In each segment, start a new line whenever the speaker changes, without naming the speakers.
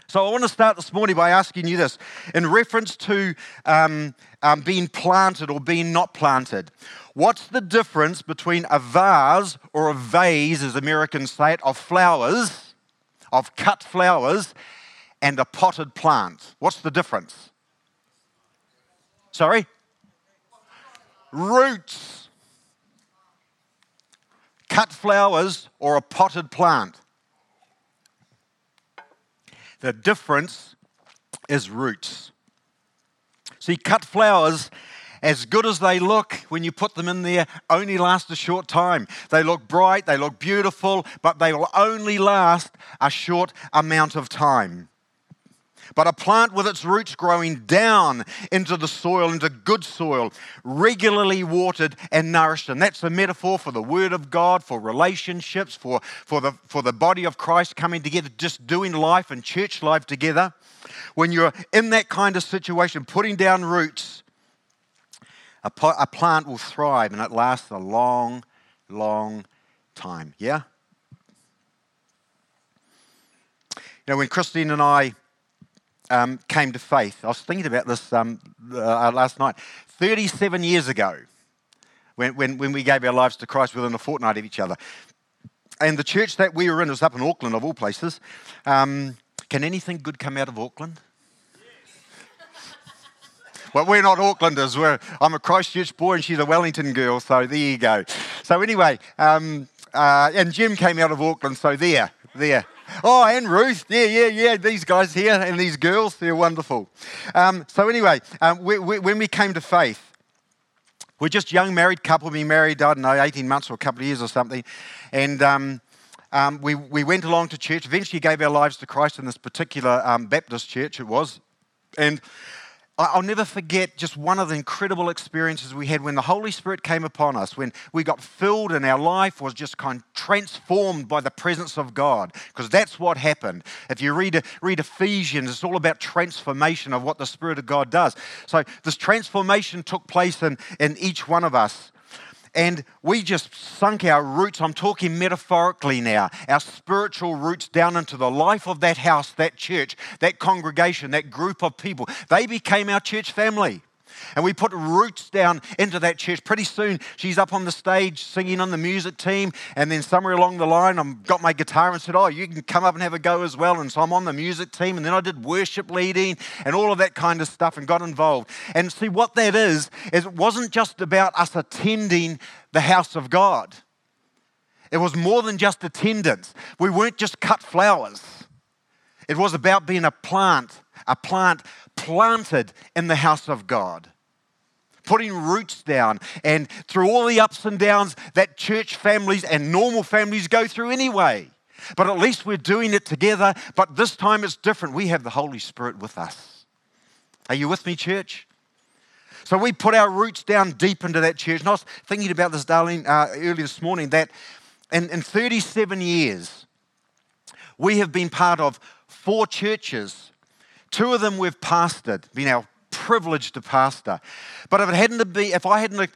So I want to start this morning by asking you this. In reference to being planted or being not planted, what's the difference between a vase or a vase, as Americans say it, of flowers, of cut flowers, and a potted plant? What's the difference? Sorry? Roots. Cut flowers or a potted plant. The difference is roots. See, cut flowers, as good as they look when you put them in there, only last a short time. They look bright, they look beautiful, but they will only last a short amount of time. But a plant with its roots growing down into the soil, into good soil, regularly watered and nourished. And that's a metaphor for the Word of God, for relationships, for the body of Christ coming together, just doing life and church life together. When you're in that kind of situation, putting down roots, a plant will thrive and it lasts a long, long time. Yeah? You know, when Christine and I came to faith. I was thinking about this last night. 37 years ago, when we gave our lives to Christ within a fortnight of each other. And the church that we were in was up in Auckland, of all places. Can anything good come out of Auckland? Well, we're not Aucklanders. I'm a Christchurch boy and she's a Wellington girl, so there you go. So anyway, and Jim came out of Auckland, so there. Oh, and Ruth, yeah, these guys here and these girls, they're wonderful. So anyway, when we came to faith, we're just a young married couple, been married, I don't know, 18 months or a couple of years or something, and we went along to church, eventually gave our lives to Christ in this particular Baptist church it was, and I'll never forget just one of the incredible experiences we had when the Holy Spirit came upon us, when we got filled and our life was just kind of transformed by the presence of God, because that's what happened. If you read Ephesians, it's all about transformation of what the Spirit of God does. So this transformation took place in each one of us. And we just sunk our roots, I'm talking metaphorically now, our spiritual roots down into the life of that house, that church, that congregation, that group of people. They became our church family. And we put roots down into that church. Pretty soon, she's up on the stage singing on the music team. And then somewhere along the line, I've got my guitar and said, oh, you can come up and have a go as well. And so I'm on the music team. And then I did worship leading and all of that kind of stuff and got involved. And see, what that is it wasn't just about us attending the house of God. It was more than just attendance. We weren't just cut flowers. It was about being a plant planted in the house of God, putting roots down, and through all the ups and downs that church families and normal families go through anyway. But at least we're doing it together, but this time it's different. We have the Holy Spirit with us. Are you with me, church? So we put our roots down deep into that church. And I was thinking about this, darling, earlier this morning, that in 37 years, we have been part of 4 churches. 2 of them we've pastored, been our privilege to pastor. But if I hadn't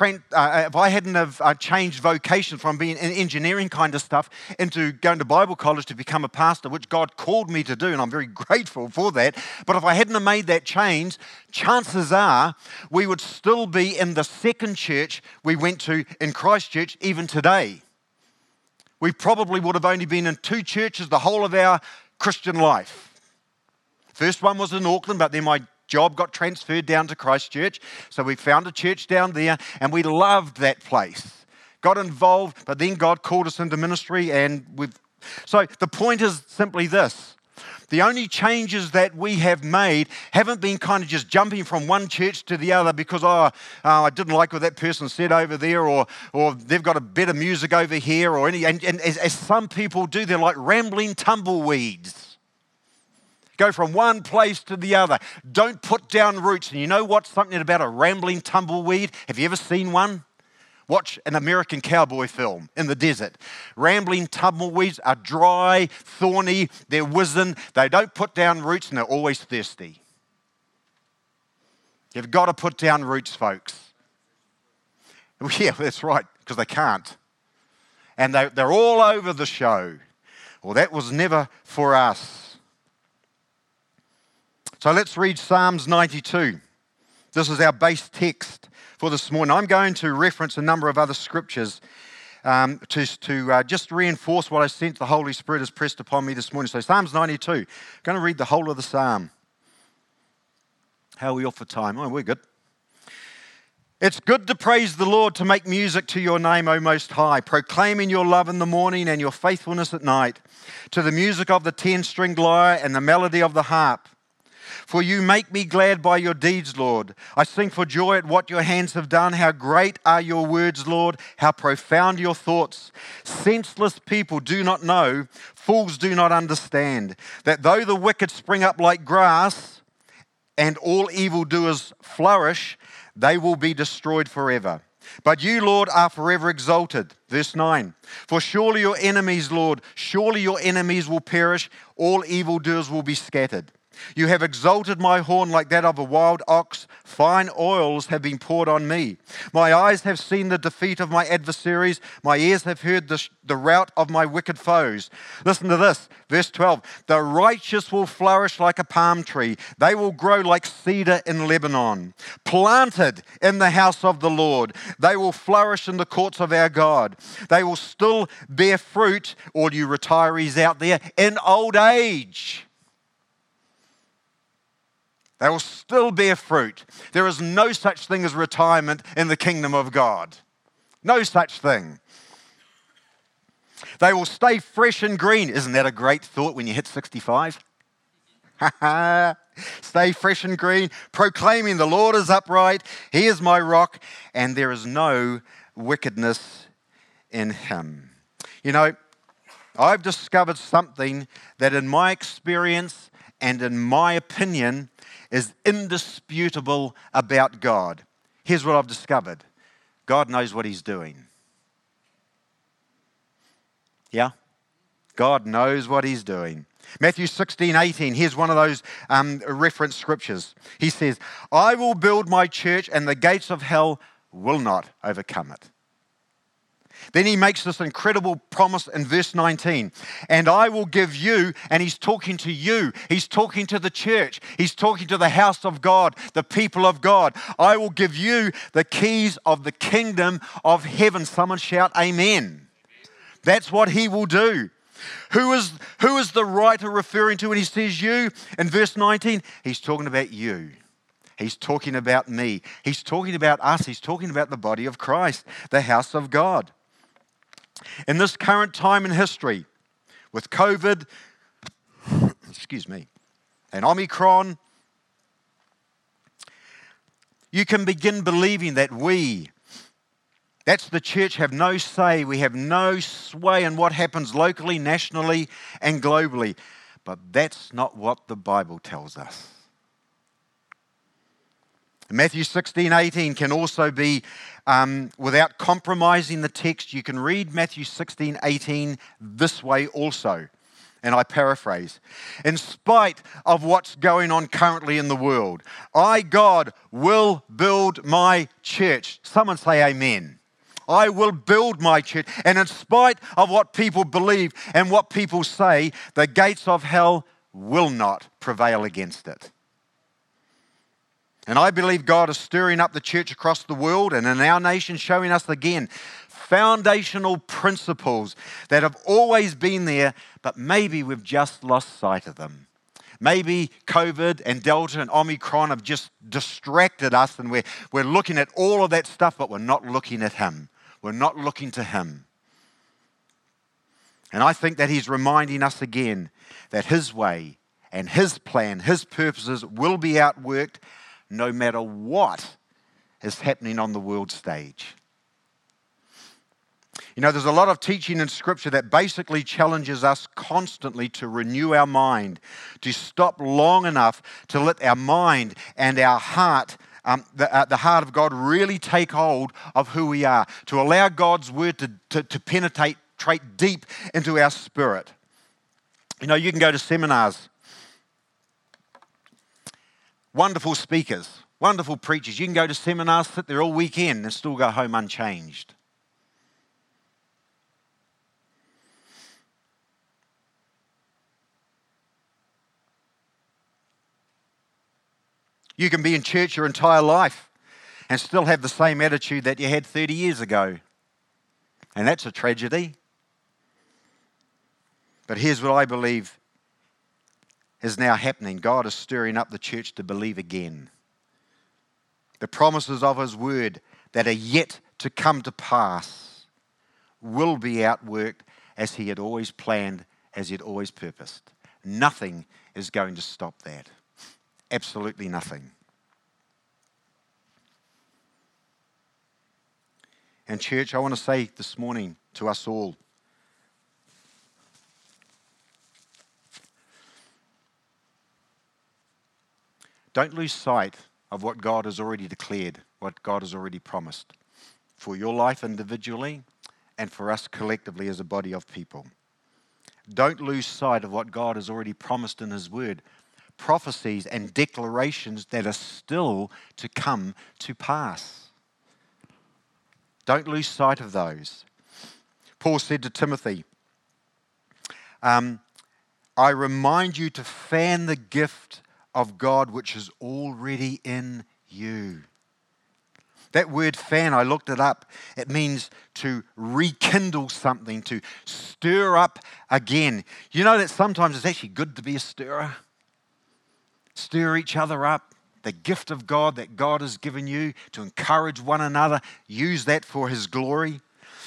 changed vocation from being in engineering kind of stuff into going to Bible college to become a pastor, which God called me to do, and I'm very grateful for that. But if I hadn't have made that change, chances are we would still be in the second church we went to in Christchurch even today. We probably would have only been in 2 churches the whole of our Christian life. First one was in Auckland, but then my job got transferred down to Christchurch. So we found a church down there and we loved that place. Got involved, but then God called us into ministry So the point is simply this. The only changes that we have made haven't been kind of just jumping from one church to the other because, I didn't like what that person said over there, or they've got a better music over here, and as some people do, they're like rambling tumbleweeds. Go from one place to the other. Don't put down roots. And you know what's something about a rambling tumbleweed? Have you ever seen one? Watch an American cowboy film in the desert. Rambling tumbleweeds are dry, thorny, they're wizened, they don't put down roots, and they're always thirsty. You've got to put down roots, folks. Yeah, that's right, because they can't. And they're all over the show. Well, that was never for us. So let's read Psalms 92. This is our base text for this morning. I'm going to reference a number of other scriptures to just reinforce what I sense the Holy Spirit has pressed upon me this morning. So Psalms 92. I'm going to read the whole of the psalm. How are we off for time? Oh, we're good. It's good to praise the Lord, to make music to your name, O Most High, proclaiming your love in the morning and your faithfulness at night, to the music of the 10-stringed lyre and the melody of the harp. For you make me glad by your deeds, Lord. I sing for joy at what your hands have done. How great are your words, Lord. How profound your thoughts. Senseless people do not know, fools do not understand, that though the wicked spring up like grass and all evildoers flourish, they will be destroyed forever. But you, Lord, are forever exalted. Verse 9. For surely your enemies, Lord, surely your enemies will perish. All evildoers will be scattered. You have exalted my horn like that of a wild ox. Fine oils have been poured on me. My eyes have seen the defeat of my adversaries. My ears have heard the rout of my wicked foes. Listen to this, verse 12. The righteous will flourish like a palm tree. They will grow like cedar in Lebanon. Planted in the house of the Lord. They will flourish in the courts of our God. They will still bear fruit, all you retirees out there, in old age. They will still bear fruit. There is no such thing as retirement in the kingdom of God. No such thing. They will stay fresh and green. Isn't that a great thought when you hit 65? Stay fresh and green, proclaiming the Lord is upright. He is my rock, and there is no wickedness in him. You know, I've discovered something that in my experience and in my opinion is indisputable about God. Here's what I've discovered. God knows what he's doing. Yeah? God knows what he's doing. Matthew 16:18, here's one of those reference scriptures. He says, I will build my church and the gates of hell will not overcome it. Then he makes this incredible promise in verse 19. And I will give you, and he's talking to you. He's talking to the church. He's talking to the house of God, the people of God. I will give you the keys of the kingdom of heaven. Someone shout amen. That's what he will do. Who is the writer referring to when he says you? In verse 19, he's talking about you. He's talking about me. He's talking about us. He's talking about the body of Christ, the house of God. In this current time in history, with COVID, and Omicron, you can begin believing that that's the church, have no say. We have no sway in what happens locally, nationally, and globally. But that's not what the Bible tells us. Matthew 16:18 can also be, without compromising the text, you can read Matthew 16:18 this way also. And I paraphrase. In spite of what's going on currently in the world, I, God, will build my church. Someone say amen. I will build my church. And in spite of what people believe and what people say, the gates of hell will not prevail against it. And I believe God is stirring up the church across the world and in our nation, showing us again foundational principles that have always been there, but maybe we've just lost sight of them. Maybe COVID and Delta and Omicron have just distracted us and we're looking at all of that stuff, but we're not looking at him. We're not looking to him. And I think that he's reminding us again that his way and his plan, his purposes will be outworked no matter what is happening on the world stage. You know, there's a lot of teaching in Scripture that basically challenges us constantly to renew our mind, to stop long enough to let our mind and our heart, the heart of God, really take hold of who we are, to allow God's word to penetrate deep into our spirit. You know, you can go to seminars, wonderful speakers, wonderful preachers. You can go to seminars, sit there all weekend and still go home unchanged. You can be in church your entire life and still have the same attitude that you had 30 years ago. And that's a tragedy. But here's what I believe is now happening. God is stirring up the church to believe again. The promises of His word that are yet to come to pass will be outworked as He had always planned, as He had always purposed. Nothing is going to stop that. Absolutely nothing. And church, I want to say this morning to us all, don't lose sight of what God has already declared, what God has already promised for your life individually and for us collectively as a body of people. Don't lose sight of what God has already promised in His word, prophecies and declarations that are still to come to pass. Don't lose sight of those. Paul said to Timothy, I remind you to fan the gift of God which is already in you. That word fan, I looked it up. It means to rekindle something, to stir up again. You know that sometimes it's actually good to be a stirrer. Stir each other up. The gift of God that God has given you to encourage one another. Use that for His glory.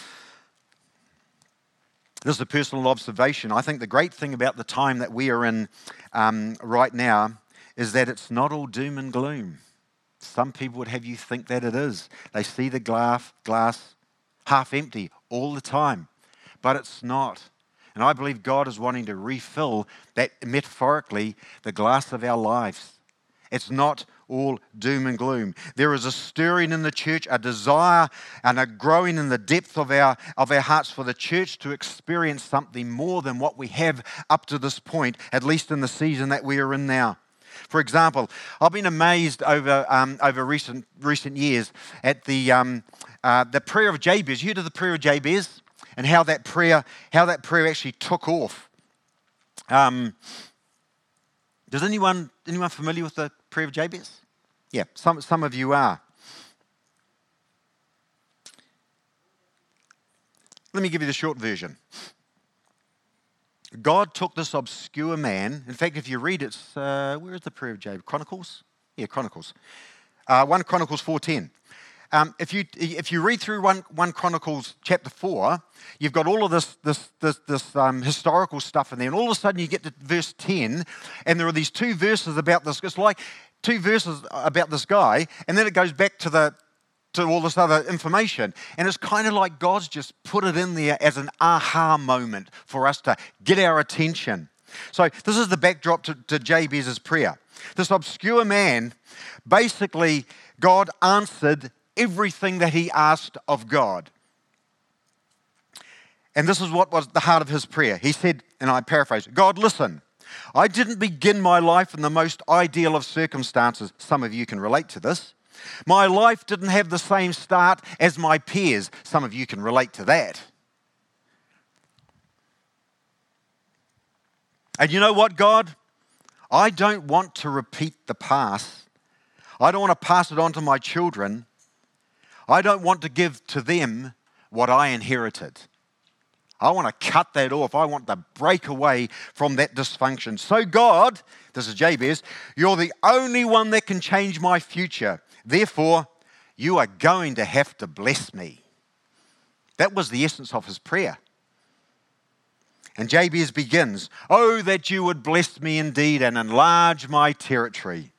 This is a personal observation. I think the great thing about the time that we are in right now is that it's not all doom and gloom. Some people would have you think that it is. They see the glass half empty all the time, but it's not. And I believe God is wanting to refill that, metaphorically, the glass of our lives. It's not all doom and gloom. There is a stirring in the church, a desire and a growing in the depth of our hearts for the church to experience something more than what we have up to this point, at least in the season that we are in now. For example, I've been amazed over recent years at the prayer of Jabez. You heard of the prayer of Jabez and how that prayer actually took off. Does anyone familiar with the prayer of Jabez? Yeah, some of you are. Let me give you the short version. God took this obscure man. In fact, if you read it, where is the prayer of Jabez? Chronicles? Yeah, Chronicles. 1 Chronicles 4:10. If you read through 1 Chronicles chapter 4, you've got all of this historical stuff in there, and all of a sudden you get to verse 10, and there are these two verses about this. It's like two verses about this guy, and then it goes back to all this other information. And it's kind of like God's just put it in there as an aha moment for us to get our attention. So this is the backdrop to Jabez's prayer. This obscure man, basically, God answered everything that he asked of God. And this is what was the heart of his prayer. He said, and I paraphrase, God, listen, I didn't begin my life in the most ideal of circumstances. Some of you can relate to this. My life didn't have the same start as my peers. Some of you can relate to that. And you know what, God? I don't want to repeat the past. I don't want to pass it on to my children. I don't want to give to them what I inherited. I want to cut that off. I want to break away from that dysfunction. So God, this is Jabez, you're the only one that can change my future. Therefore, you are going to have to bless me. That was the essence of his prayer. And Jabez begins, oh, that you would bless me indeed and enlarge my territory.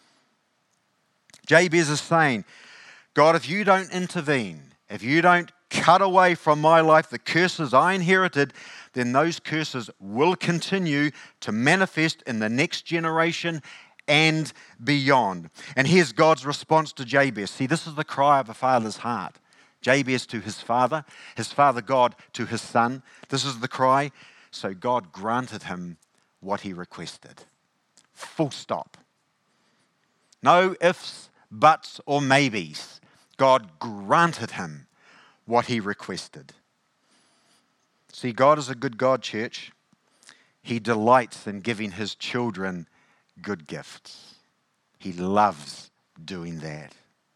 Jabez is saying, God, if you don't intervene, if you don't cut away from my life the curses I inherited, then those curses will continue to manifest in the next generation and beyond. And here's God's response to Jabez. See, this is the cry of a father's heart. Jabez to his father God to his son. This is the cry. So God granted him what he requested. Full stop. No ifs, buts, or maybes. God granted him what he requested. See, God is a good God, church. He delights in giving his children good gifts. He loves doing that.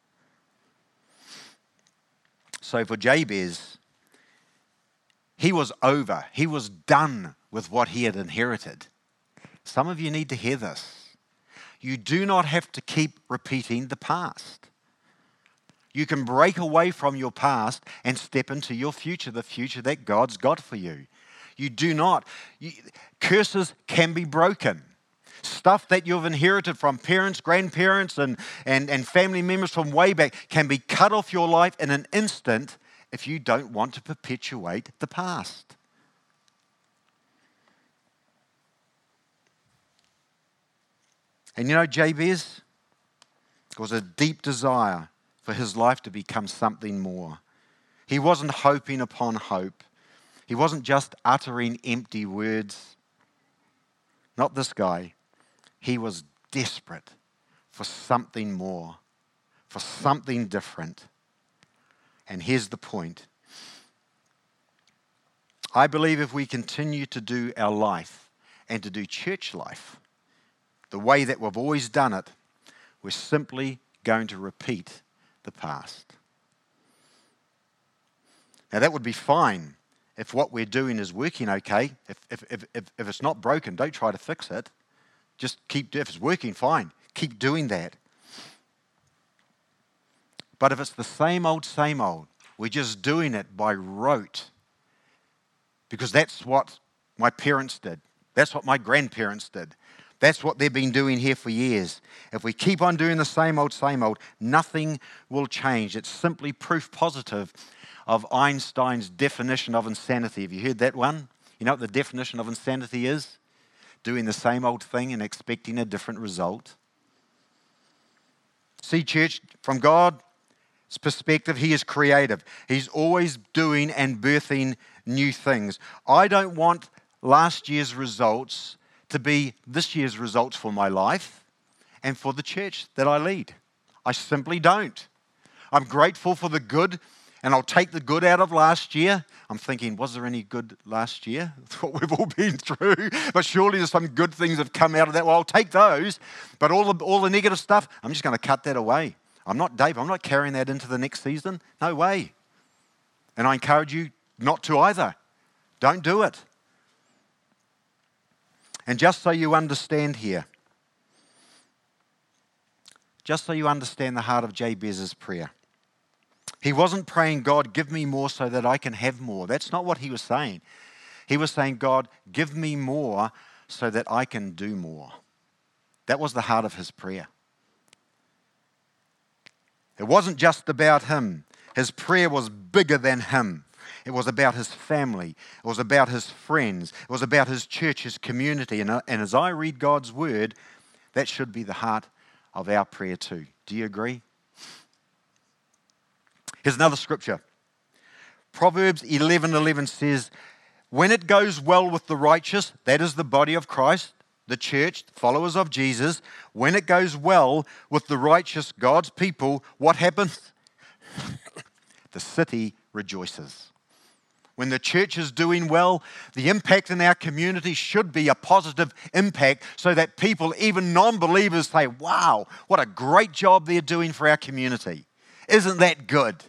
So for Jabez, he was over. He was done with what he had inherited. Some of you need to hear this. You do not have to keep repeating the past. You can break away from your past and step into your future, the future that God's got for you. You do not. Curses can be broken. Stuff that you've inherited from parents, grandparents, and family members from way back can be cut off your life in an instant if you don't want to perpetuate the past. And you know, Jabez, there was a deep desire for his life to become something more. He wasn't hoping upon hope. He wasn't just uttering empty words. Not this guy. He was desperate for something more, for something different. And here's the point. I believe if we continue to do our life and to do church life the way that we've always done it, we're simply going to repeat the past. Now that would be fine if what we're doing is working okay. If it's not broken, don't try to fix it. Just if it's working, fine. Keep doing that. But if it's the same old, we're just doing it by rote. Because that's what my parents did. That's what my grandparents did. That's what they've been doing here for years. If we keep on doing the same old, nothing will change. It's simply proof positive of Einstein's definition of insanity. Have you heard that one? You know what the definition of insanity is? Doing the same old thing and expecting a different result. See, church, from God's perspective, He is creative. He's always doing and birthing new things. I don't want last year's results to be this year's results for my life and for the church that I lead. I simply don't. I'm grateful for the good, and I'll take the good out of last year. I'm thinking, was there any good last year? That's what we've all been through. But surely there's some good things that have come out of that. Well, I'll take those. But all the negative stuff, I'm just going to cut that away. I'm not carrying that into the next season. No way. And I encourage you not to either. Don't do it. And just so you understand here, just so you understand the heart of Jabez's prayer, he wasn't praying, God, give me more so that I can have more. That's not what he was saying. He was saying, God, give me more so that I can do more. That was the heart of his prayer. It wasn't just about him. His prayer was bigger than him. It was about his family. It was about his friends. It was about his church, his community. And as I read God's word, that should be the heart of our prayer too. Do you agree? Here's another scripture. Proverbs 11:11 says, when it goes well with the righteous, that is the body of Christ, the church, followers of Jesus, when it goes well with the righteous, God's people, what happens? The city rejoices. When the church is doing well, the impact in our community should be a positive impact so that people, even non-believers, say, wow, what a great job they're doing for our community. Isn't that good?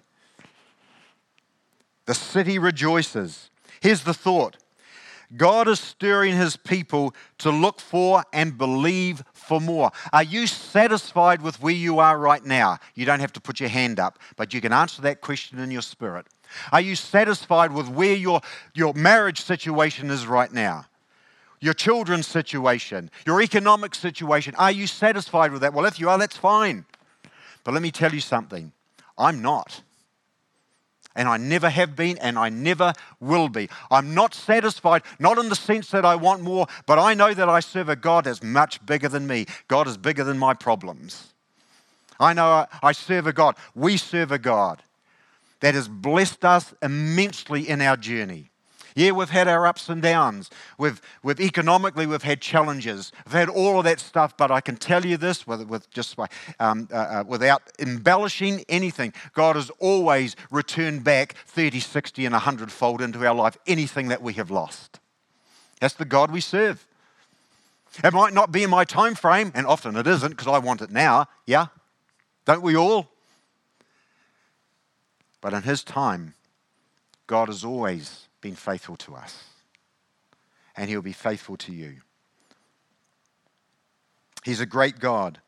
The city rejoices. Here's the thought. God is stirring his people to look for and believe for more. Are you satisfied with where you are right now? You don't have to put your hand up, but you can answer that question in your spirit. Are you satisfied with where your marriage situation is right now? Your children's situation, your economic situation? Are you satisfied with that? Well, if you are, that's fine. But let me tell you something. I'm not. And I never have been, and I never will be. I'm not satisfied, not in the sense that I want more, but I know that I serve a God that's much bigger than me. God is bigger than my problems. I know I serve a God. We serve a God that has blessed us immensely in our journey. Yeah, we've had our ups and downs. We've economically, we've had challenges. We've had all of that stuff, but I can tell you this without embellishing anything. God has always returned back 30, 60, and 100-fold into our life, anything that we have lost. That's the God we serve. It might not be in my time frame, and often it isn't because I want it now, yeah? Don't we all? But in His time, God has always been faithful to us. And He'll be faithful to you. He's a great God.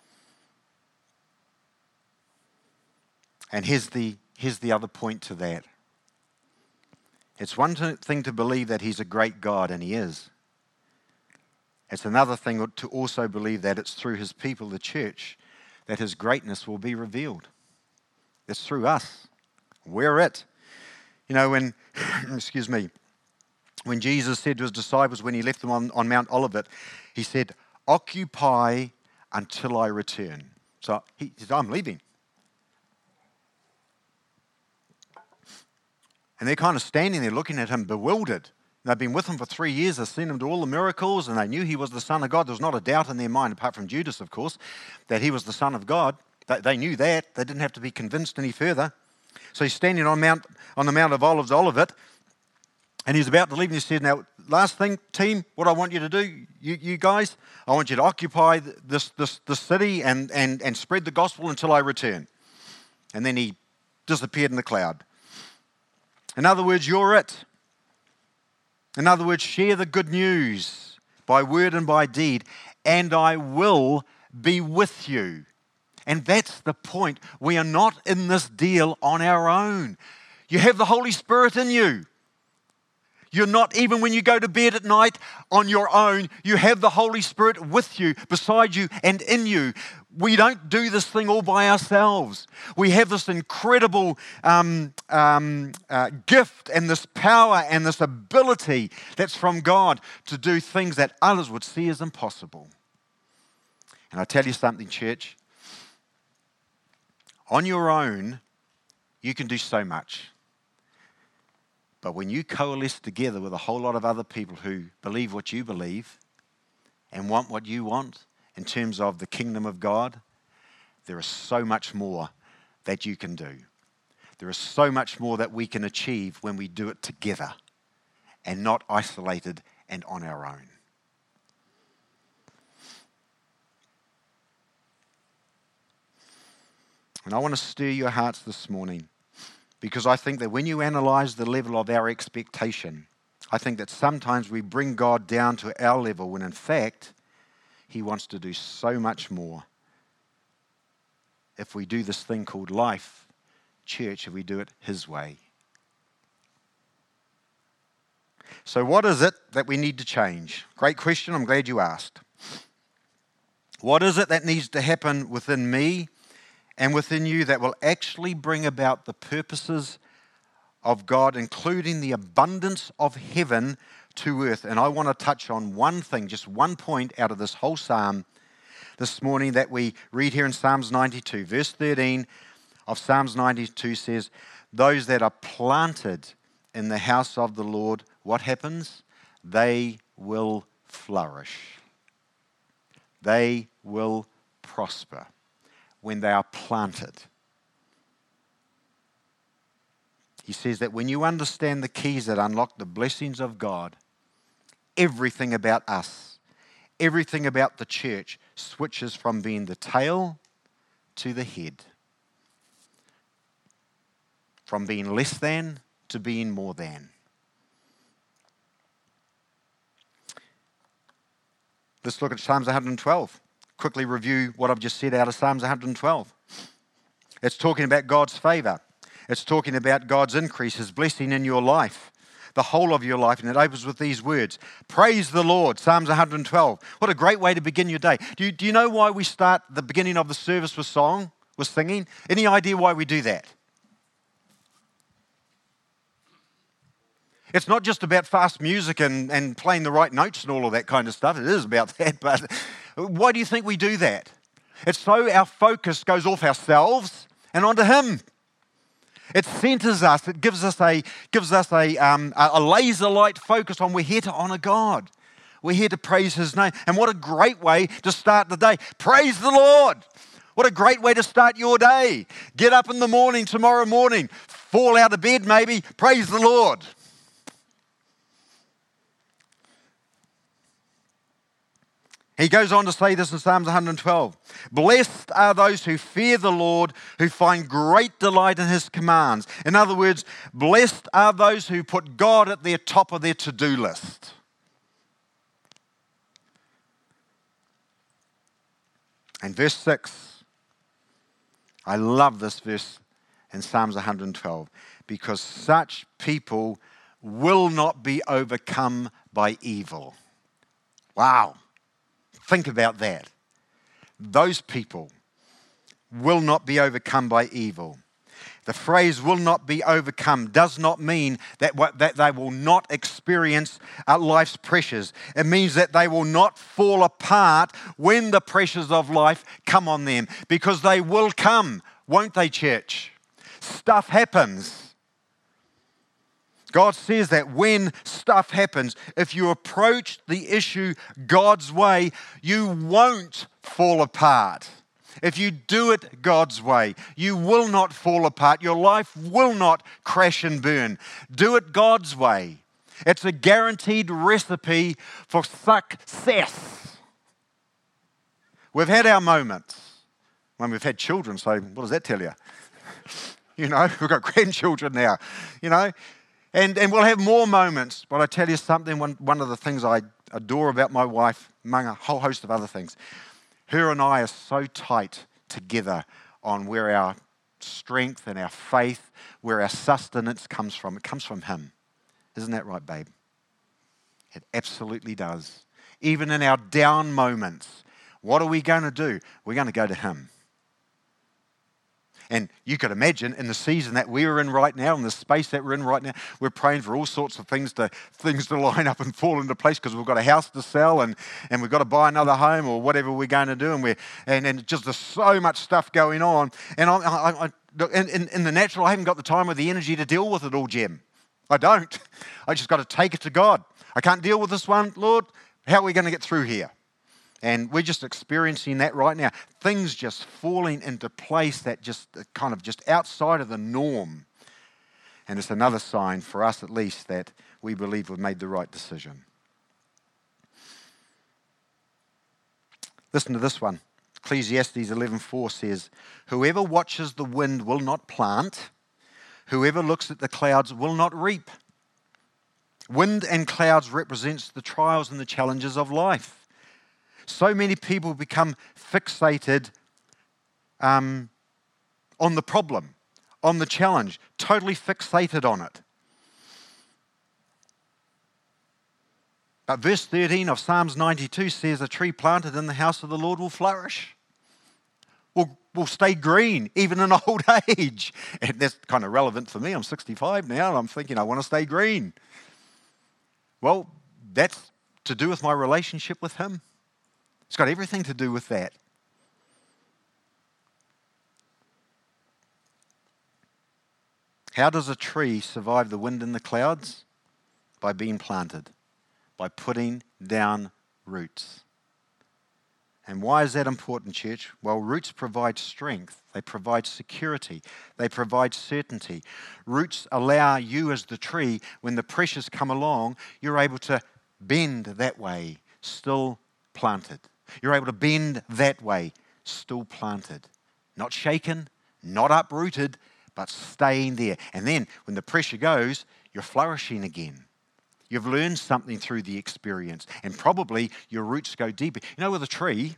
And here's the other point to that. It's one thing to believe that He's a great God, and He is. It's another thing to also believe that it's through His people, the church, that His greatness will be revealed. It's through us. We're it. You know, when, excuse me, when Jesus said to His disciples when He left them on Mount Olivet, He said, "Occupy until I return." So He said, "I'm leaving." And they're kind of standing there looking at Him bewildered. They've been with Him for 3 years. They've seen Him do all the miracles, and they knew He was the Son of God. There was not a doubt in their mind, apart from Judas, of course, that He was the Son of God. They knew that. They didn't have to be convinced any further. So He's standing on the Mount of Olivet, and He's about to leave, and He said, "Now, last thing, team, what I want you to do, you guys, I want you to occupy this city and spread the gospel until I return." And then He disappeared in the cloud. In other words, you're it. In other words, share the good news by word and by deed, and I will be with you. And that's the point. We are not in this deal on our own. You have the Holy Spirit in you. You're not, even when you go to bed at night, on your own. You have the Holy Spirit with you, beside you, and in you. We don't do this thing all by ourselves. We have this incredible gift and this power and this ability that's from God to do things that others would see as impossible. And I tell you something, church. On your own, you can do so much. But when you coalesce together with a whole lot of other people who believe what you believe and want what you want in terms of the kingdom of God, there is so much more that you can do. There is so much more that we can achieve when we do it together and not isolated and on our own. And I want to stir your hearts this morning, because I think that when you analyze the level of our expectation, I think that sometimes we bring God down to our level when in fact He wants to do so much more. If we do this thing called life, church, if we do it His way. So what is it that we need to change? Great question, I'm glad you asked. What is it that needs to happen within me and within you that will actually bring about the purposes of God, including the abundance of heaven to earth? And I want to touch on one thing, just one point out of this whole psalm this morning that we read here in Psalms 92. Verse 13 of Psalms 92 says, "Those that are planted in the house of the Lord," what happens? They will flourish. They will prosper when they are planted. He says that when you understand the keys that unlock the blessings of God, everything about us, everything about the church switches from being the tail to the head. From being less than to being more than. Let's look at Psalms 112. Quickly review what I've just said out of Psalms 112. It's talking about God's favor. It's talking about God's increase, His blessing in your life, the whole of your life. And it opens with these words, praise the Lord, Psalms 112. What a great way to begin your day. Do you know why we start the beginning of the service with singing? Any idea why we do that? It's not just about fast music and playing the right notes and all of that kind of stuff. It is about that, but why do you think we do that? It's so our focus goes off ourselves and onto Him. It centers us. It gives us a laser light focus on we're here to honor God. We're here to praise His name. And what a great way to start the day. Praise the Lord. What a great way to start your day. Get up in the morning, tomorrow morning, fall out of bed maybe, praise the Lord. He goes on to say this in Psalms 112. Blessed are those who fear the Lord, who find great delight in his commands. In other words, blessed are those who put God at their top of their to-do list. And verse 6, I love this verse in Psalms 112, because such people will not be overcome by evil. Wow. Think about that. Those people will not be overcome by evil. The phrase will not be overcome does not mean that they will not experience life's pressures. It means that they will not fall apart when the pressures of life come on them, because they will come, won't they, church? Stuff happens. God says that when stuff happens, if you approach the issue God's way, you won't fall apart. If you do it God's way, you will not fall apart. Your life will not crash and burn. Do it God's way. It's a guaranteed recipe for success. We've had our moments when we've had children, so what does that tell you? You know, we've got grandchildren now, you know. And we'll have more moments, but I tell you something, one of the things I adore about my wife, among a whole host of other things, her and I are so tight together on where our strength and our faith, where our sustenance comes from. It comes from Him. Isn't that right, babe? It absolutely does. Even in our down moments, what are we going to do? We're going to go to Him. And you could imagine in the season that we're in right now, in the space that we're in right now, we're praying for all sorts of things to line up and fall into place, because we've got a house to sell and we've got to buy another home or whatever we're going to do. And just there's so much stuff going on. And in the natural, I haven't got the time or the energy to deal with it all, Jim. I don't. I just got to take it to God. I can't deal with this one, Lord. How are we going to get through here? And we're just experiencing that right now. Things just falling into place that just kind of just outside of the norm. And it's another sign for us, at least, that we believe we've made the right decision. Listen to this one. Ecclesiastes 11:4 says, whoever watches the wind will not plant. Whoever looks at the clouds will not reap. Wind and clouds represents the trials and the challenges of life. So many people become fixated on the problem, on the challenge, totally fixated on it. But verse 13 of Psalms 92 says, a tree planted in the house of the Lord will flourish, will stay green, even in old age. And that's kind of relevant for me. I'm 65 now, and I'm thinking I want to stay green. Well, that's to do with my relationship with Him. It's got everything to do with that. How does a tree survive the wind and the clouds? By being planted, by putting down roots. And why is that important, church? Well, roots provide strength. They provide security. They provide certainty. Roots allow you as the tree, when the pressures come along, you're able to bend that way, still planted. You're able to bend that way, still planted. Not shaken, not uprooted, but staying there. And then when the pressure goes, you're flourishing again. You've learned something through the experience, and probably your roots go deeper. You know, with a tree,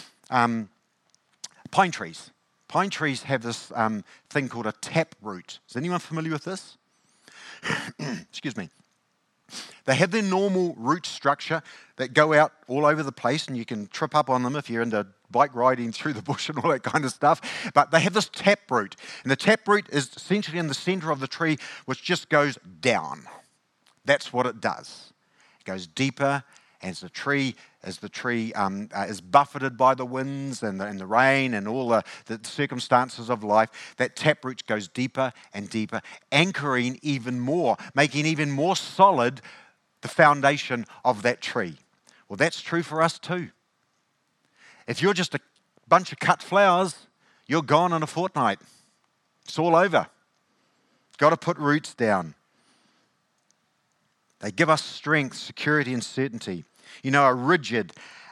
pine trees. Pine trees have this thing called a tap root. Is anyone familiar with this? Excuse me. They have their normal root structure that go out all over the place, and you can trip up on them if you're into bike riding through the bush and all that kind of stuff. But they have this tap root, and the tap root is essentially in the center of the tree, which just goes down. That's what it does. It goes deeper as the tree is buffeted by the winds and the rain and all the circumstances of life. That taproot goes deeper and deeper, anchoring even more, making even more solid the foundation of that tree. Well, that's true for us too. If you're just a bunch of cut flowers, you're gone in a fortnight. It's all over. Got to put roots down. They give us strength, security, and certainty. You know, a rigid,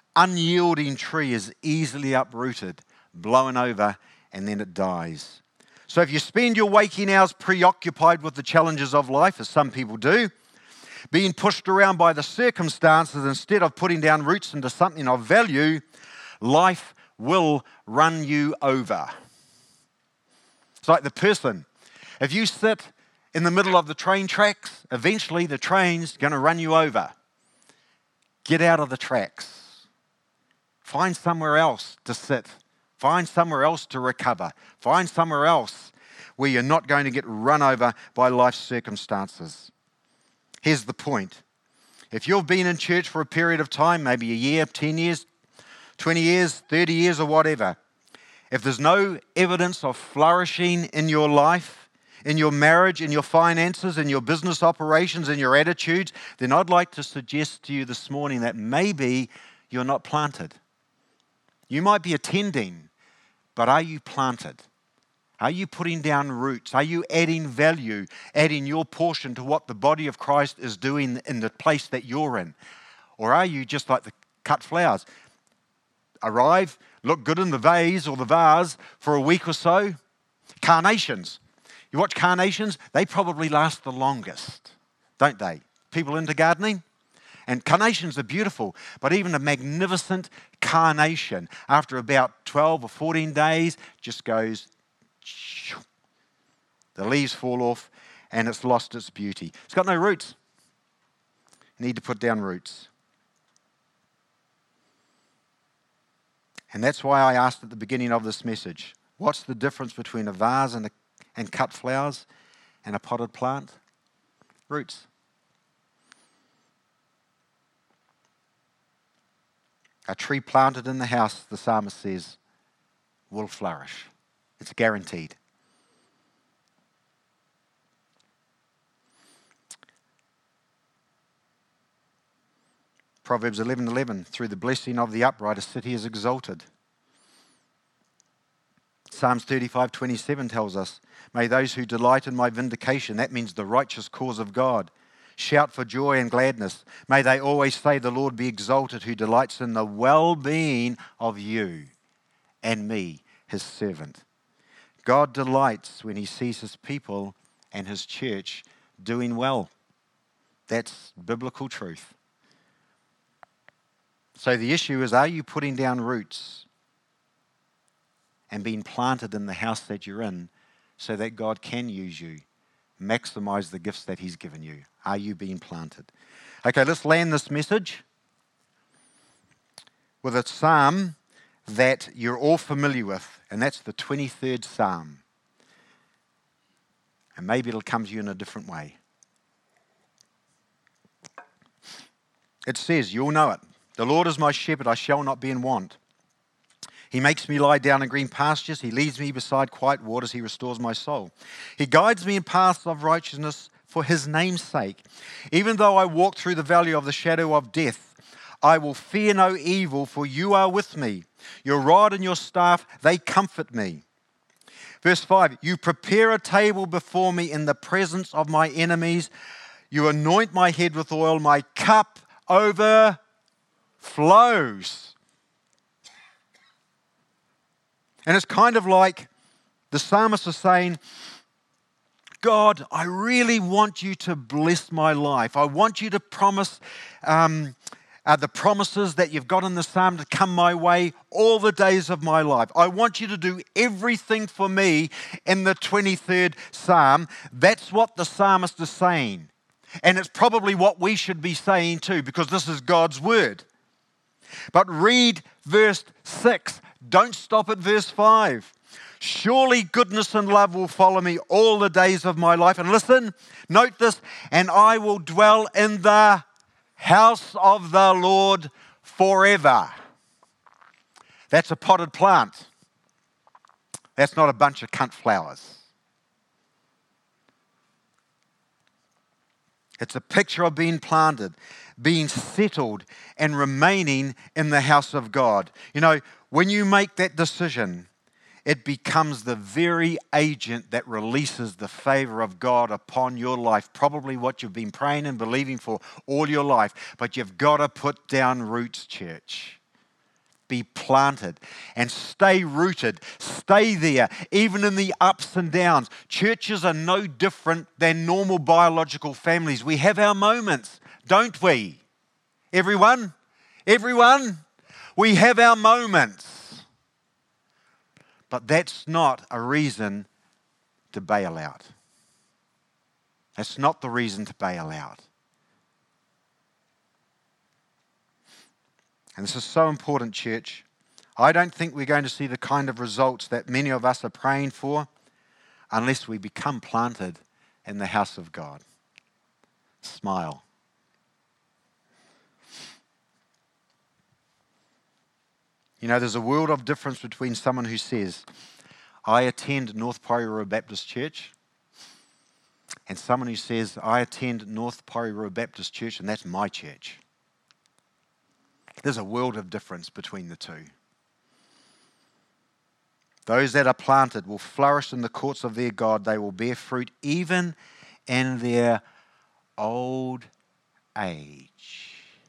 unyielding tree is easily uprooted, blown over, and then it dies. So if you spend your waking hours preoccupied with the challenges of life, as some people do, being pushed around by the circumstances instead of putting down roots into something of value, life will run you over. It's like the person. If you sit in the middle of the train tracks, eventually the train's going to run you over. Get out of the tracks. Find somewhere else to sit. Find somewhere else to recover. Find somewhere else where you're not going to get run over by life's circumstances. Here's the point. If you've been in church for a period of time, maybe a year, 10 years, 20 years, 30 years or whatever, if there's no evidence of flourishing in your life, in your marriage, in your finances, in your business operations, in your attitudes, then I'd like to suggest to you this morning that maybe you're not planted. You might be attending, but are you planted? Are you putting down roots? Are you adding value, adding your portion to what the body of Christ is doing in the place that you're in? Or are you just like the cut flowers? Arrive, look good in the vase or the vase for a week or so. Carnations. You watch carnations, they probably last the longest, don't they? People into gardening? And carnations are beautiful, but even a magnificent carnation, after about 12 or 14 days, just goes, the leaves fall off and it's lost its beauty. It's got no roots. You need to put down roots. And that's why I asked at the beginning of this message, what's the difference between a vase and cut flowers and a potted plant? Roots. A tree planted in the house, the psalmist says, will flourish. It's guaranteed. Proverbs 11:11, through the blessing of the upright, a city is exalted. Psalms 35:27 tells us, may those who delight in my vindication, that means the righteous cause of God, shout for joy and gladness. May they always say, the Lord be exalted, who delights in the well-being of you and me, his servant. God delights when he sees his people and his church doing well. That's biblical truth. So the issue is, are you putting down roots and being planted in the house that you're in so that God can use you, maximize the gifts that he's given you? Are you being planted? Okay, let's land this message with a psalm that you're all familiar with, and that's the 23rd Psalm. And maybe it'll come to you in a different way. It says, you'll know it. The Lord is my shepherd, I shall not be in want. He makes me lie down in green pastures. He leads me beside quiet waters. He restores my soul. He guides me in paths of righteousness for his name's sake. Even though I walk through the valley of the shadow of death, I will fear no evil, for you are with me. Your rod and your staff, they comfort me. Verse 5, you prepare a table before me in the presence of my enemies. You anoint my head with oil. My cup overflows. And it's kind of like the psalmist is saying, God, I really want you to bless my life. I want you to promise the promises that you've got in the psalm to come my way all the days of my life. I want you to do everything for me in the 23rd Psalm. That's what the psalmist is saying. And it's probably what we should be saying too, because this is God's word. But read verse 6. Don't stop at verse 5. Surely goodness and love will follow me all the days of my life. And listen, note this, and I will dwell in the house of the Lord forever. That's a potted plant. That's not a bunch of cunt flowers. It's a picture of being planted, being settled, and remaining in the house of God. You know, when you make that decision, it becomes the very agent that releases the favor of God upon your life. Probably what you've been praying and believing for all your life. But you've got to put down roots, church. be planted and stay rooted. Stay there, even in the ups and downs. Churches are no different than normal biological families. We have our moments, don't we? Everyone? Everyone? We have our moments. But that's not a reason to bail out. That's not the reason to bail out. And this is so important, church. I don't think we're going to see the kind of results that many of us are praying for unless we become planted in the house of God. Smile. You know, there's a world of difference between someone who says, I attend North Porirua Baptist Church, and someone who says, I attend North Porirua Baptist Church, and that's my church. There's a world of difference between the two. Those that are planted will flourish in the courts of their God. They will bear fruit even in their old age.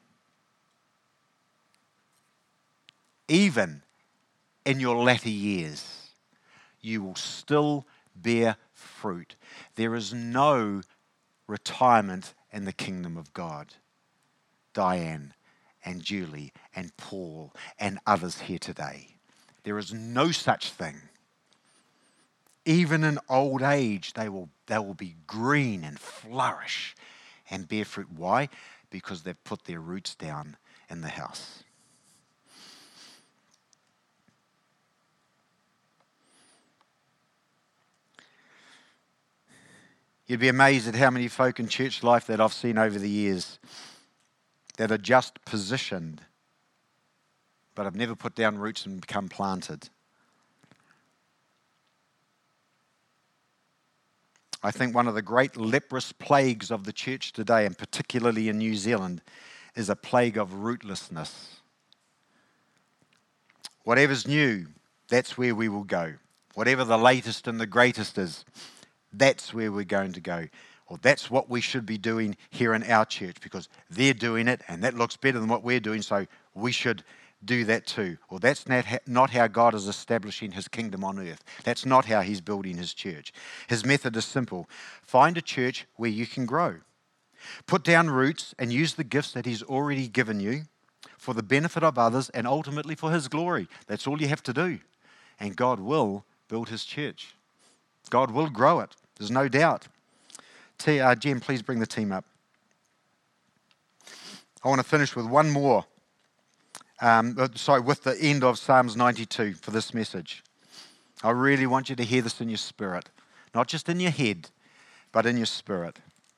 Even in your latter years, you will still bear fruit. There is no retirement in the kingdom of God. Diane and Julie and Paul and others here today. There is no such thing. Even in old age, they will be green and flourish and bear fruit. Why? Because they've put their roots down in the house. You'd be amazed at how many folk in church life that I've seen over the years that are just positioned, but have never put down roots and become planted. I think one of the great leprous plagues of the church today, and particularly in New Zealand, is a plague of rootlessness. Whatever's new, that's where we will go. Whatever the latest and the greatest is, that's where we're going to go. Or that's what we should be doing here in our church because they're doing it and that looks better than what we're doing, so we should do that too. Or that's not how God is establishing his kingdom on earth. That's not how he's building his church. His method is simple. Find a church where you can grow. Put down roots and use the gifts that he's already given you for the benefit of others and ultimately for his glory. That's all you have to do. And God will build his church. God will grow it. There's no doubt. Jem, please bring the team up. I want to finish with one more. With the end of Psalms 92 for this message. I really want you to hear this in your spirit. Not just in your head, but in your spirit.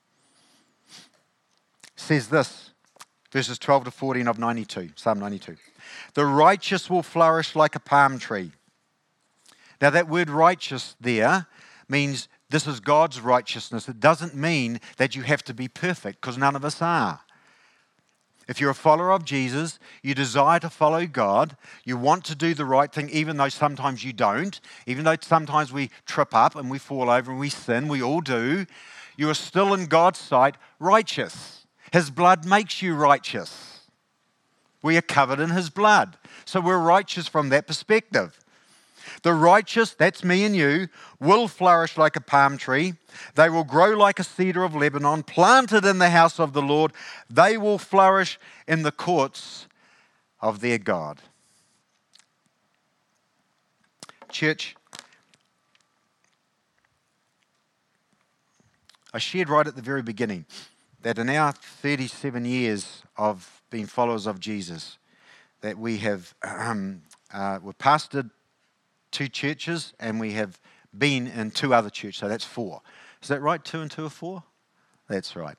It says this, verses 12 to 14 of 92, Psalm 92. The righteous will flourish like a palm tree. Now that word righteous there means this is God's righteousness. It doesn't mean that you have to be perfect, because none of us are. If you're a follower of Jesus, you desire to follow God, you want to do the right thing, even though sometimes you don't, even though sometimes we trip up and we fall over and we sin, we all do, you are still in God's sight righteous. His blood makes you righteous. We are covered in his blood. So we're righteous from that perspective. The righteous, that's me and you, will flourish like a palm tree. They will grow like a cedar of Lebanon, planted in the house of the Lord. They will flourish in the courts of their God. Church, I shared right at the very beginning that in our 37 years of being followers of Jesus, that we have we're pastored 2 churches, and we have been in 2 other churches, so that's 4. Is that right? 2 and 2 are 4? That's right.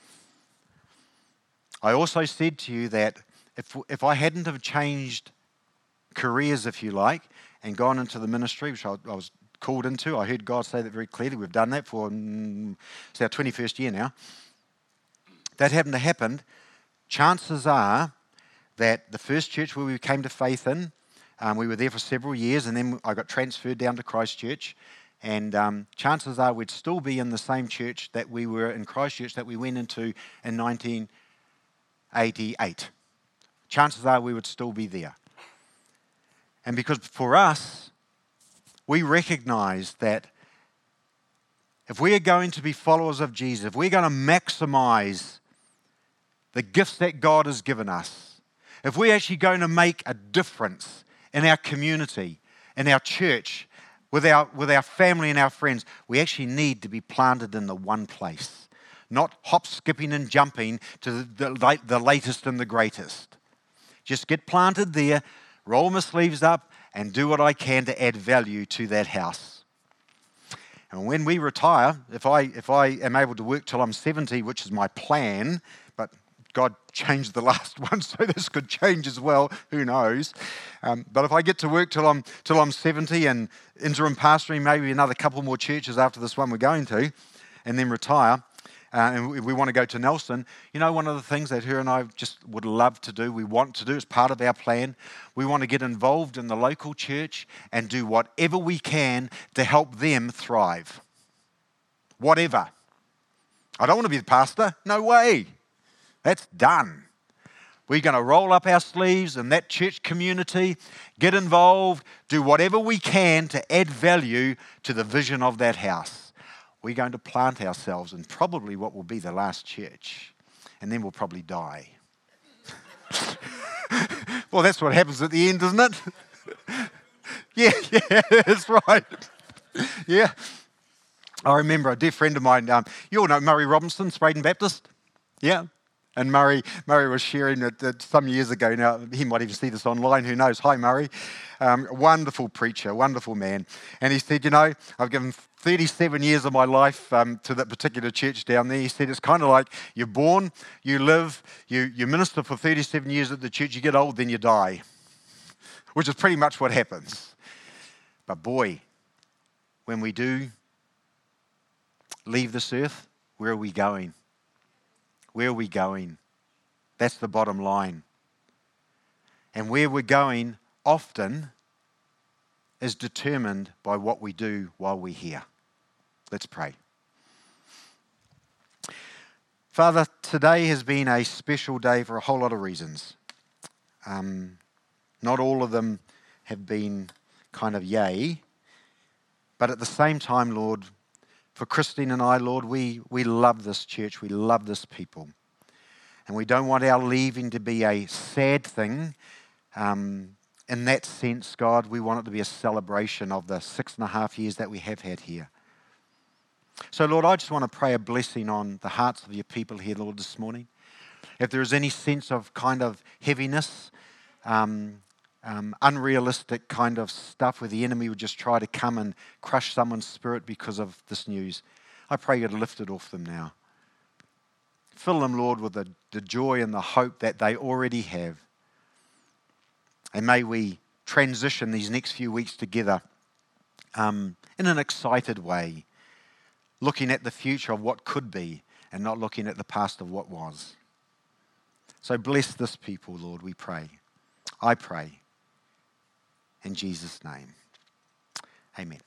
I also said to you that if I hadn't have changed careers, if you like, and gone into the ministry, which I was called into, I heard God say that very clearly. We've done that for, it's our 21st year now. That hadn't happened, chances are that the first church where we came to faith in, we were there for several years, and then I got transferred down to Christchurch. And chances are we'd still be in the same church that we were in Christchurch that we went into in 1988. Chances are we would still be there. And because for us, we recognize that if we are going to be followers of Jesus, if we're going to maximize the gifts that God has given us, if we're actually going to make a difference in our community, in our church, with our family and our friends, we actually need to be planted in the one place, not hop, skipping and jumping to the latest and the greatest. Just get planted there, roll my sleeves up, and do what I can to add value to that house. And when we retire, if I am able to work till I'm 70, which is my plan, but God changed the last one, so this could change as well. Who knows? But if I get to work till I'm 70 and interim pastoring maybe another couple more churches after this one we're going to, and then retire, and we want to go to Nelson, you know, one of the things that her and I just would love to do, we want to do as part of our plan, we want to get involved in the local church and do whatever we can to help them thrive. Whatever. I don't want to be the pastor. No way. That's done. We're going to roll up our sleeves in that church community, get involved, do whatever we can to add value to the vision of that house. We're going to plant ourselves in probably what will be the last church, and then we'll probably die. Well, that's what happens at the end, isn't it? Yeah, that's right. Yeah. I remember a dear friend of mine, you all know Murray Robinson, Spraden Baptist? Yeah. And Murray was sharing it some years ago now. He might even see this online, who knows. Hi, Murray. Wonderful preacher, wonderful man. And he said, you know, I've given 37 years of my life to that particular church down there. He said, it's kind of like you're born, you live, you minister for 37 years at the church, you get old, then you die. Which is pretty much what happens. But boy, when we do leave this earth, where are we going? Where are we going? That's the bottom line. And where we're going often is determined by what we do while we're here. Let's pray. Father, today has been a special day for a whole lot of reasons. Not all of them have been kind of yay, but at the same time, Lord, for Christine and I, Lord, we love this church, we love this people. And we don't want our leaving to be a sad thing. In that sense, God, we want it to be a celebration of the 6.5 years that we have had here. So, Lord, I just want to pray a blessing on the hearts of your people here, Lord, this morning. If there is any sense of kind of heaviness, unrealistic kind of stuff where the enemy would just try to come and crush someone's spirit because of this news, I pray you to lift it off them now. Fill them, Lord, with the joy and the hope that they already have. And may we transition these next few weeks together in an excited way, looking at the future of what could be and not looking at the past of what was. So bless this people, Lord, we pray. I pray. In Jesus' name, amen.